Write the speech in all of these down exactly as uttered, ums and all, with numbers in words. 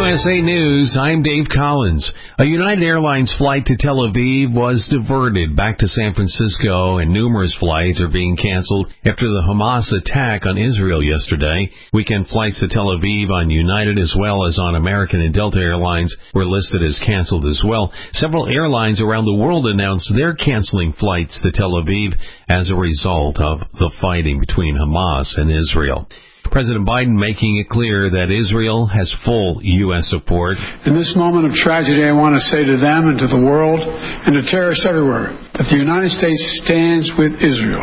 S A News, I'm Dave Collins. A United Airlines flight to Tel Aviv was diverted back to San Francisco, and numerous flights are being canceled after the Hamas attack on Israel yesterday. Weekend flights to Tel Aviv on United as well as on American and Delta Airlines were listed as canceled as well. Several airlines around the world announced they're canceling flights to Tel Aviv as a result of the fighting between Hamas and Israel. President Biden making it clear that Israel has full U S support. In this moment of tragedy, I want to say to them and to the world and to terrorists everywhere that the United States stands with Israel.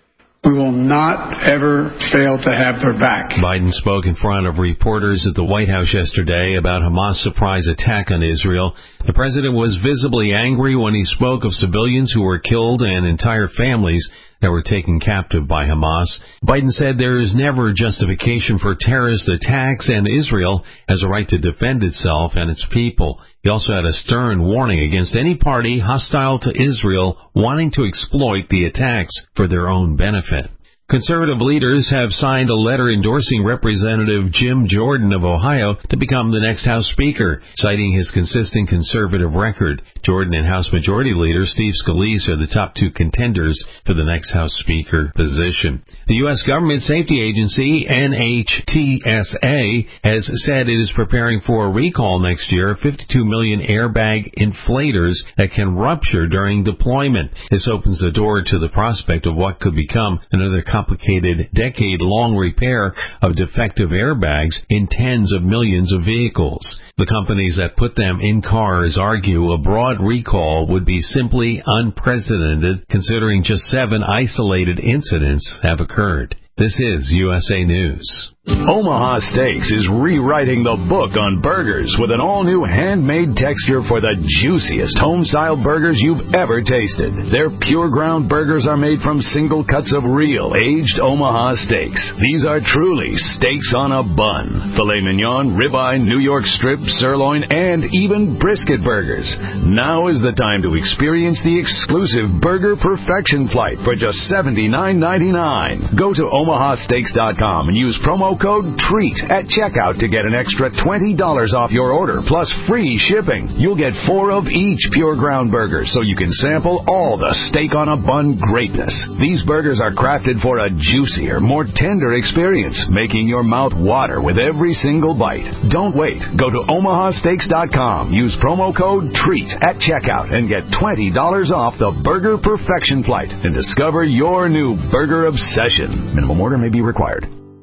We will not ever fail to have their back. Biden spoke in front of reporters at the White House yesterday about Hamas' surprise attack on Israel. The president was visibly angry when he spoke of civilians who were killed and entire families that were taken captive by Hamas. Biden said there is never justification for terrorist attacks, and Israel has a right to defend itself and its people. He also had a stern warning against any party hostile to Israel wanting to exploit the attacks for their own benefit. Conservative leaders have signed a letter endorsing Representative Jim Jordan of Ohio to become the next House Speaker, citing his consistent conservative record. Jordan and House Majority Leader Steve Scalise are the top two contenders for the next House Speaker position. The U S Government Safety Agency, N H T S A, has said it is preparing for a recall next year of fifty-two million airbag inflators that can rupture during deployment. This opens the door to the prospect of what could become another complicated decade-long repair of defective airbags in tens of millions of vehicles. The companies that put them in cars argue a broad recall would be simply unprecedented, considering just seven isolated incidents have occurred. This is U S A News. Omaha Steaks is rewriting the book on burgers with an all-new handmade texture for the juiciest home-style burgers you've ever tasted. Their pure ground burgers are made from single cuts of real aged Omaha steaks. These are truly steaks on a bun. Filet mignon, ribeye, New York strip, sirloin, and even brisket burgers. Now is the time to experience the exclusive Burger Perfection Flight for just seventy-nine ninety-nine. Go to omaha steaks dot com and use promo code TREAT at checkout to get an extra twenty dollars off your order, plus free shipping. You'll get four of each pure ground burger, so you can sample all the steak on a bun greatness. These burgers are crafted for a juicier, more tender experience, making your mouth water with every single bite. Don't wait. Go to omaha steaks dot com. Use promo code TREAT at checkout and get twenty dollars off the Burger Perfection Flight and discover your new burger obsession. Minimum order may be required.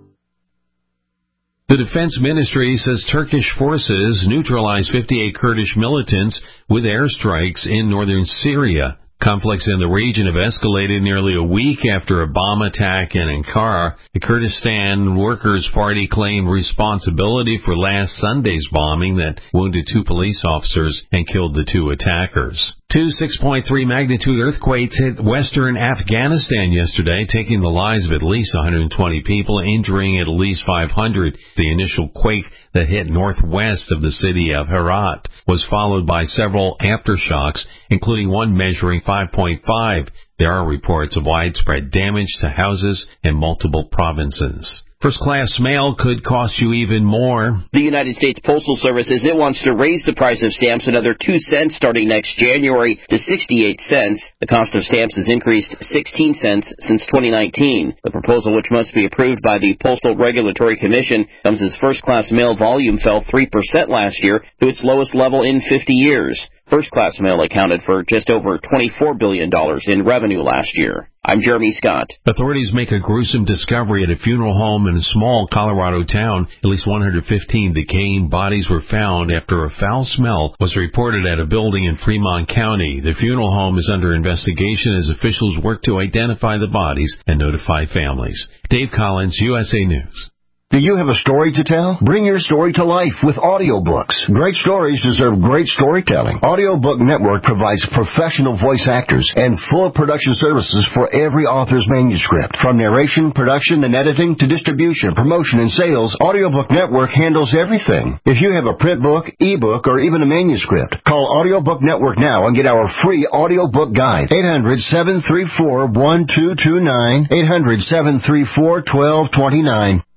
The Defense Ministry says Turkish forces neutralized fifty-eight Kurdish militants with airstrikes in northern Syria. Conflicts in the region have escalated nearly a week after a bomb attack in Ankara. The Kurdistan Workers' Party claimed responsibility for last Sunday's bombing that wounded two police officers and killed the two attackers. Two six point three magnitude earthquakes hit western Afghanistan yesterday, taking the lives of at least one hundred twenty people, injuring at least five hundred. The initial quake that hit northwest of the city of Herat was followed by several aftershocks, including one measuring five point five. There are reports of widespread damage to houses in multiple provinces. First-class mail could cost you even more. The United States Postal Service says it wants to raise the price of stamps another two cents starting next January to sixty-eight cents. The cost of stamps has increased sixteen cents since twenty nineteen. The proposal, which must be approved by the Postal Regulatory Commission, comes as first-class mail volume fell three percent last year to its lowest level in fifty years. First-class mail accounted for just over twenty-four billion dollars in revenue last year. I'm Jeremy Scott. Authorities make a gruesome discovery at a funeral home in a small Colorado town. At least one hundred fifteen decaying bodies were found after a foul smell was reported at a building in Fremont County. The funeral home is under investigation as officials work to identify the bodies and notify families. Dave Collins, U S A News. Do you have a story to tell? Bring your story to life with audiobooks. Great stories deserve great storytelling. Audiobook Network provides professional voice actors and full production services for every author's manuscript. From narration, production, and editing to distribution, promotion, and sales, Audiobook Network handles everything. If you have a print book, ebook, or even a manuscript, call Audiobook Network now and get our free audiobook guide. eight hundred, seven three four, one two two nine, eight hundred, seven three four, one two two nine.